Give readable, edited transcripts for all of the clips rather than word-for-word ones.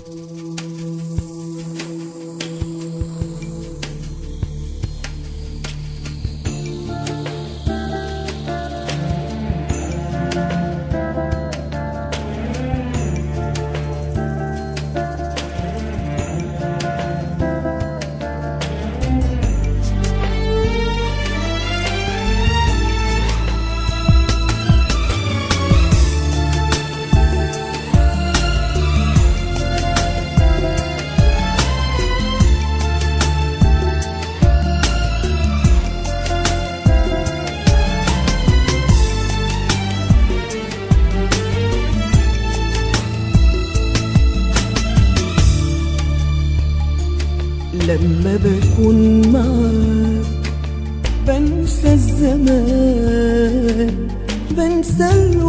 لما بكون معاك بنسى الزمان، بنسى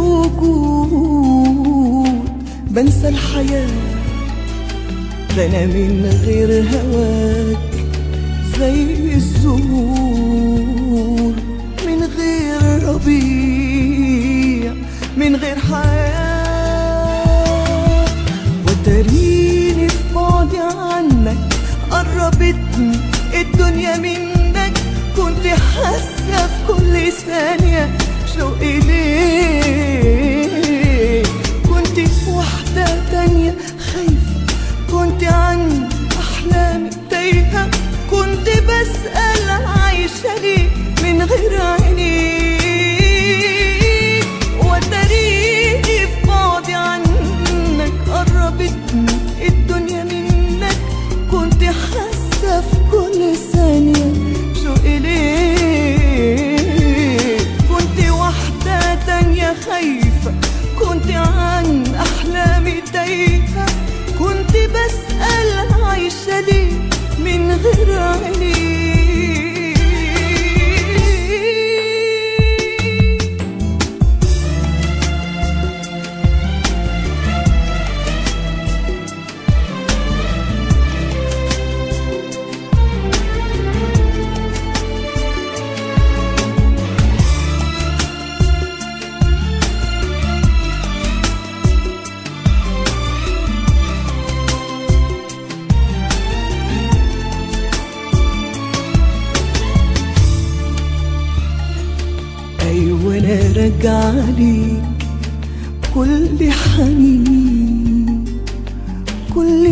الوجود، بنسى الحياة. ده أنا من غير هواك زي الزهور، من غير ربيع، من غير حياة. وتريني في بعدي عنك، قربتني الدنيا منك. كنت حاسة في كل ثانية شوقي ليك. كنت واحدة تانية خايفة، كنت عن أحلامي تايهة. كنت بسأل عايشة ليه من غير عينيك. وتريني في بعدي عنك، قربتني الدنيا منك. كنت حاسة في كل ثانية شوقي ليك. كنت واحدة تانية خايفة، كنت عن أحلامي تايهة. كنت بسأل عايشة ليه من غير عينيك. وانا راجعة ليك كل حنين، كل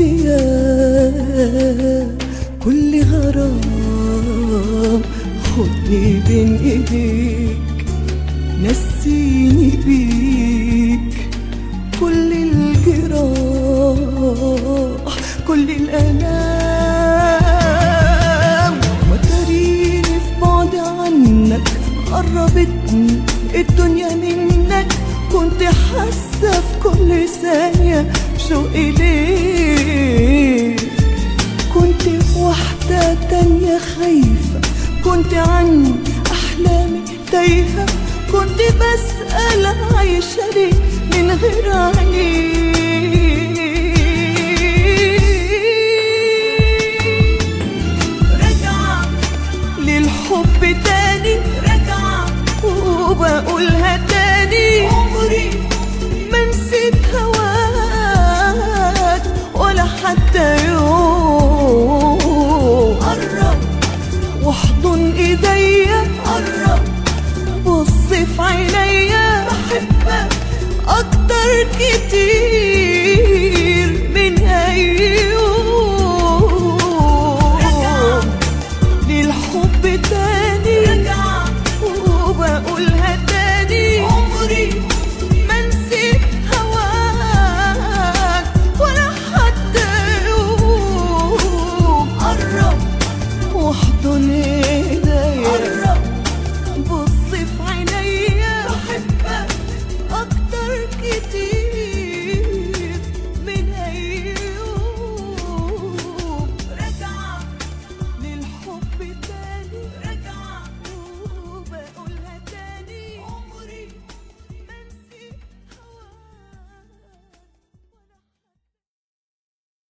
اشتياق، كل غرام. خدني بين ايديك، نسيني بيك كل الجراح، كل الآلام. وتريني في بعد عنك، قربتني الدنيا منك. كنت حاسة في كل ثانية شوقي ليك. كنت واحدة تانية خايفة، كنت عن أحلامي تايهة. كنت بسأل عايشة ليه من غير عينيك. راجعة للحب تاني، وبقولها تاني. عمري ما نسيت هواك ولا حتى يوم. قرب واحضن ايديا، قرب بص في عينيا. بحبك اكتر كتير